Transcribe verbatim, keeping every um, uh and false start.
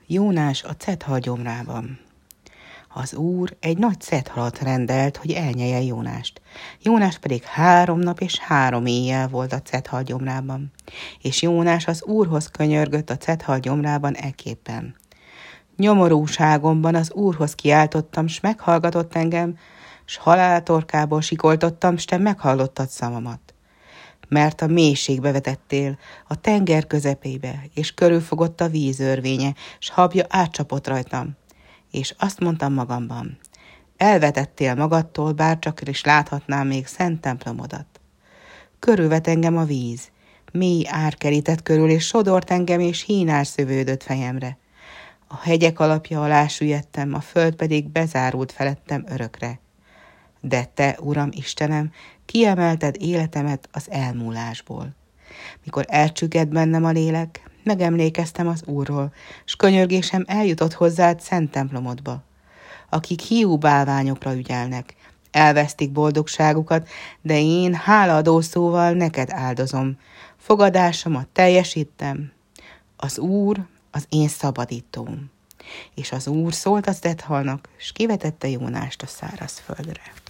Jónás a cethal gyomrában. Az úr egy nagy cethalat rendelt, hogy elnyelje Jónást. Jónás pedig három nap és három éjjel volt a cethal gyomrában. És Jónás az úrhoz könyörgött a cethal gyomrában ekképpen. Nyomorúságomban az úrhoz kiáltottam, s meghallgatott engem, s haláltorkából sikoltottam, s te meghallottad szavamat. Mert a mélységbe vetettél, a tenger közepébe, és körülfogott a víz örvénye, s habja átcsapott rajtam. És azt mondtam magamban, elvetettél magadtól, bár csak is láthatnám még szent templomodat. Körülvet engem a víz, mély ár kerített körül, és sodort engem, és hínár szövődött fejemre. A hegyek alapja alá süllyedtem, a föld pedig bezárult felettem örökre. De te, Uram Istenem, kiemelted életemet az elmúlásból. Mikor elcsügged bennem a lélek, megemlékeztem az Úrról, s könyörgésem eljutott hozzád szent templomodba. Akik hiú bálványokra ügyelnek, elvesztik boldogságukat, de én hálaadó szóval neked áldozom. Fogadásomat teljesítem. Az Úr az én szabadítóm. És az Úr szólt a cethalnak, s kivetette Jónást a szárazföldre.